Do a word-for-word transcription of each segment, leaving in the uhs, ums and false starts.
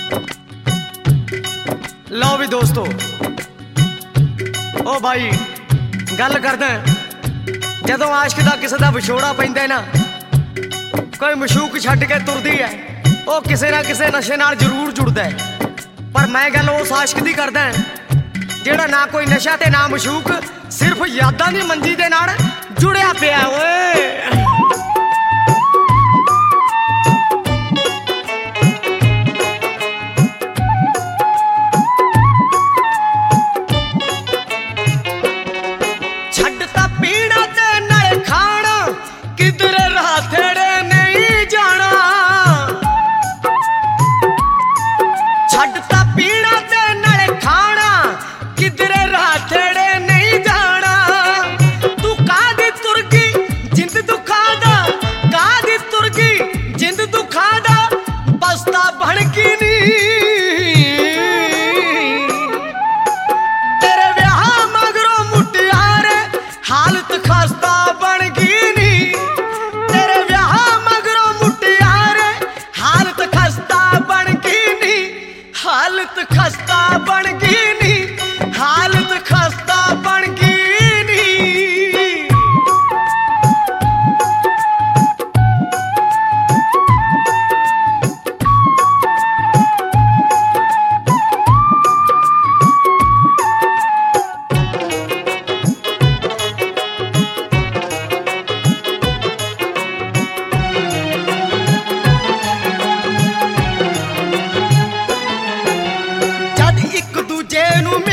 लो भी दोस्तों, ओ भाई गल करदा जदों आशिक दा किसे दा विछोड़ा पैंदा ना, कोई मशूक छड्ड के तुरदी है, ओ किसे ना किसे नशे नाल जरूर जुड़दा है। पर मैं गल उस आशिक दी करदा जेड़ा ना कोई नशा ते ना मशूक, सिर्फ यादां दी मंजी दे नाल जुड़िया पिया ओए। हालत खस्ता बन गई नी, हालत खस्ता बन गई नी। जद एक दूजे नू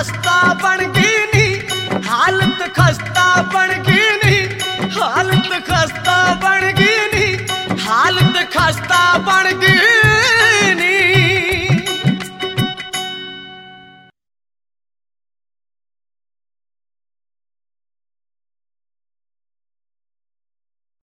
खस्ता बन गई नी, हालत खस्ता